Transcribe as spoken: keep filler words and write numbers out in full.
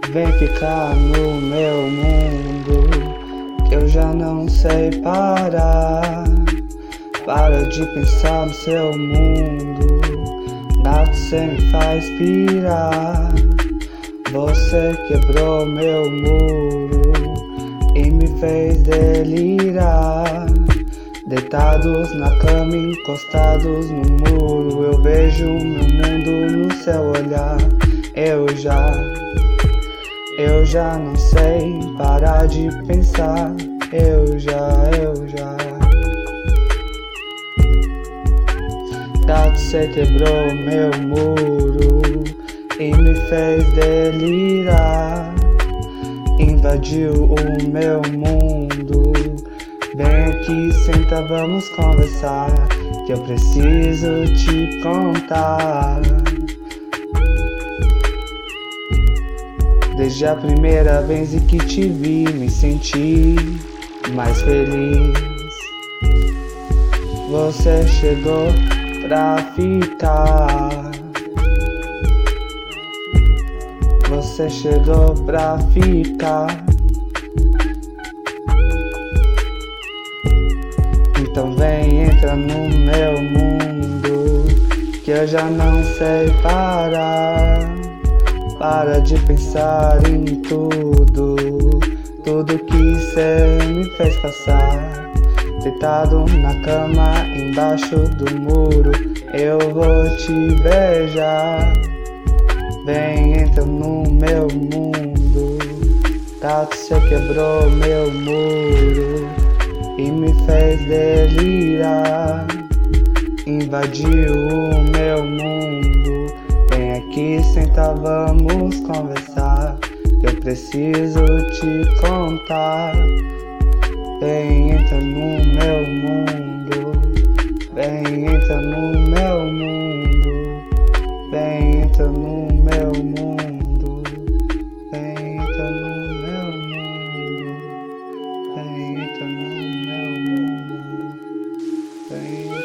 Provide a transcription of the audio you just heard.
Vem ficar no meu mundo, que eu já não sei parar. Para de pensar no seu mundo, nada cê me faz pirar. Você quebrou meu muro e me fez delirar. Deitados na cama, encostados no muro, eu vejo meu mundo no seu olhar. Eu já, eu já não sei parar de pensar. Eu já, eu já. Gato, cê quebrou meu muro e me fez delirar. Invadiu o meu mundo. Vem aqui, senta, vamos conversar, que eu preciso te contar. Desde a primeira vez em que te vi, me senti mais feliz. Você chegou pra ficar. Você chegou pra ficar. Então vem, entra no meu mundo, que eu já não sei parar. Para de pensar em tudo, tudo que cê me fez passar. Deitado na cama, embaixo do muro, eu vou te beijar. Vem, entra no meu mundo. Gato, cê quebrou meu muro e me fez delirar. Invadiu o meu mundo. Vem aqui, senta, vamos conversar, que eu preciso te contar. Vem, entra no meu mundo. Vem, entra no meu mundo. Vem, entra no meu mundo. Vem, entra no meu mundo. Vem, entra no meu mundo. Vem